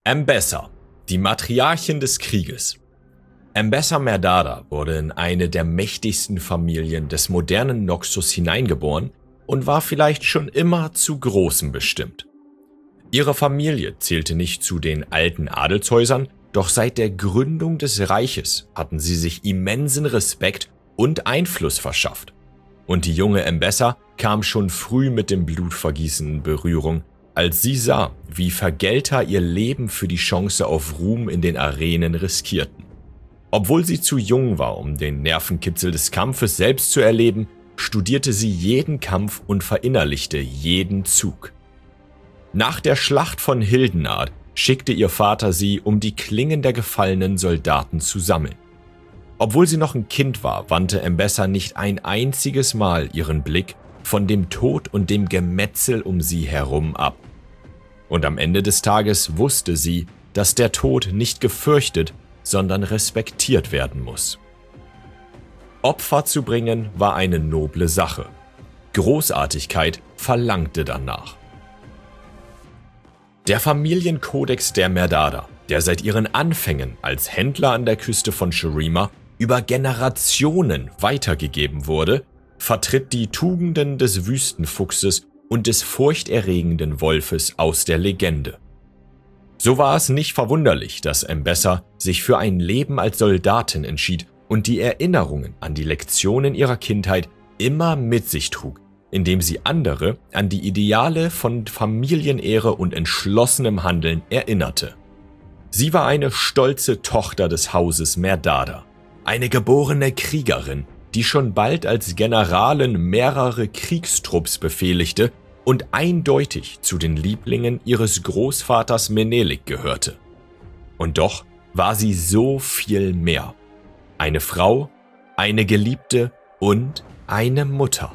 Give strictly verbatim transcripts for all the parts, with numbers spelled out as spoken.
Mbessa, die Matriarchin des Krieges. Mbessa Merdada wurde in eine der mächtigsten Familien des modernen Noxus hineingeboren und war vielleicht schon immer zu Großem bestimmt. Ihre Familie zählte nicht zu den alten Adelshäusern, doch seit der Gründung des Reiches hatten sie sich immensen Respekt und Einfluss verschafft. Und die junge Mbessa kam schon früh mit dem Blutvergießen in Berührung, als sie sah, wie Vergelter ihr Leben für die Chance auf Ruhm in den Arenen riskierten. Obwohl sie zu jung war, um den Nervenkitzel des Kampfes selbst zu erleben, studierte sie jeden Kampf und verinnerlichte jeden Zug. Nach der Schlacht von Hildenard schickte ihr Vater sie, um die Klingen der gefallenen Soldaten zu sammeln. Obwohl sie noch ein Kind war, wandte Mbessa nicht ein einziges Mal ihren Blick von dem Tod und dem Gemetzel um sie herum ab. Und am Ende des Tages wusste sie, dass der Tod nicht gefürchtet, sondern respektiert werden muss. Opfer zu bringen war eine noble Sache. Großartigkeit verlangte danach. Der Familienkodex der Merdada, der seit ihren Anfängen als Händler an der Küste von Shurima über Generationen weitergegeben wurde, vertritt die Tugenden des Wüstenfuchses und des furchterregenden Wolfes aus der Legende. So war es nicht verwunderlich, dass Mbessa sich für ein Leben als Soldatin entschied und die Erinnerungen an die Lektionen ihrer Kindheit immer mit sich trug, indem sie andere an die Ideale von Familienehre und entschlossenem Handeln erinnerte. Sie war eine stolze Tochter des Hauses Merdada, eine geborene Kriegerin, die schon bald als Generalin mehrere Kriegstrupps befehligte und eindeutig zu den Lieblingen ihres Großvaters Menelik gehörte. Und doch war sie so viel mehr. Eine Frau, eine Geliebte und eine Mutter.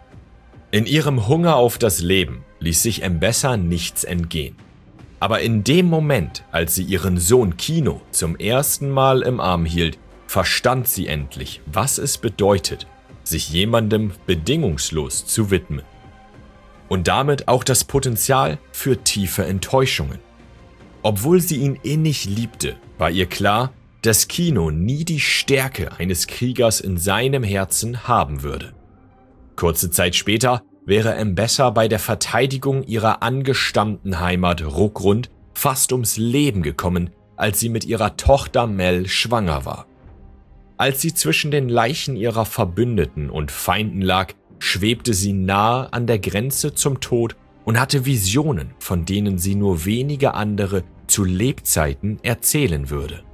In ihrem Hunger auf das Leben ließ sich Mbessa nichts entgehen. Aber in dem Moment, als sie ihren Sohn Kino zum ersten Mal im Arm hielt, verstand sie endlich, was es bedeutet, sich jemandem bedingungslos zu widmen. Und damit auch das Potenzial für tiefe Enttäuschungen. Obwohl sie ihn innig liebte, war ihr klar, dass Kino nie die Stärke eines Kriegers in seinem Herzen haben würde. Kurze Zeit später wäre Mbessa bei der Verteidigung ihrer angestammten Heimat Ruckrund fast ums Leben gekommen, als sie mit ihrer Tochter Mel schwanger war. Als sie zwischen den Leichen ihrer Verbündeten und Feinden lag, schwebte sie nahe an der Grenze zum Tod und hatte Visionen, von denen sie nur wenige andere zu Lebzeiten erzählen würde.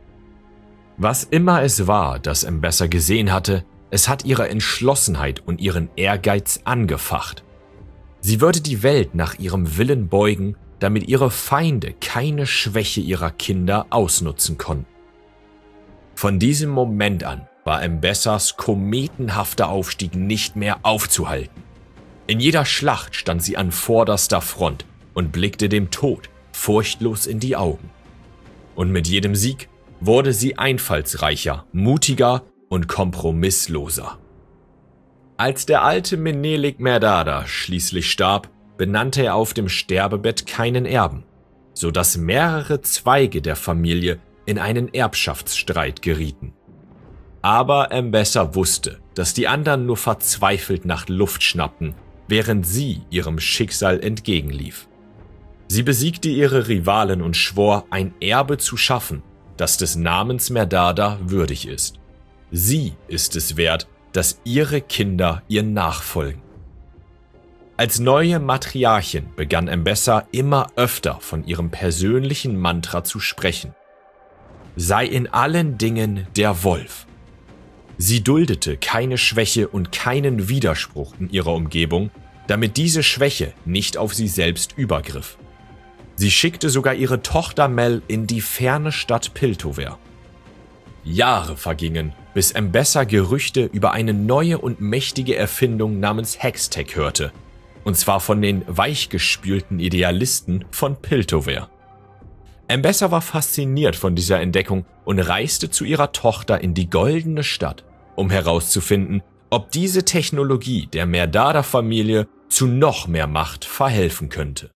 Was immer es war, das Mbessa gesehen hatte, es hat ihre Entschlossenheit und ihren Ehrgeiz angefacht. Sie würde die Welt nach ihrem Willen beugen, damit ihre Feinde keine Schwäche ihrer Kinder ausnutzen konnten. Von diesem Moment an war Mbessas kometenhafter Aufstieg nicht mehr aufzuhalten. In jeder Schlacht stand sie an vorderster Front und blickte dem Tod furchtlos in die Augen. Und mit jedem Sieg wurde sie einfallsreicher, mutiger und kompromissloser. Als der alte Menelik Merdada schließlich starb, benannte er auf dem Sterbebett keinen Erben, sodass mehrere Zweige der Familie in einen Erbschaftsstreit gerieten. Aber Mbessa wusste, dass die anderen nur verzweifelt nach Luft schnappten, während sie ihrem Schicksal entgegenlief. Sie besiegte ihre Rivalen und schwor, ein Erbe zu schaffen, das des Namens Merdada würdig ist. Sie ist es wert, dass ihre Kinder ihr nachfolgen. Als neue Matriarchin begann Mbessa immer öfter von ihrem persönlichen Mantra zu sprechen. Sei in allen Dingen der Wolf. Sie duldete keine Schwäche und keinen Widerspruch in ihrer Umgebung, damit diese Schwäche nicht auf sie selbst übergriff. Sie schickte sogar ihre Tochter Mel in die ferne Stadt Piltover. Jahre vergingen, bis Mbessa Gerüchte über eine neue und mächtige Erfindung namens Hextech hörte, und zwar von den weichgespülten Idealisten von Piltover. Mbessa war fasziniert von dieser Entdeckung und reiste zu ihrer Tochter in die Goldene Stadt, um herauszufinden, ob diese Technologie der Merdada-Familie zu noch mehr Macht verhelfen könnte.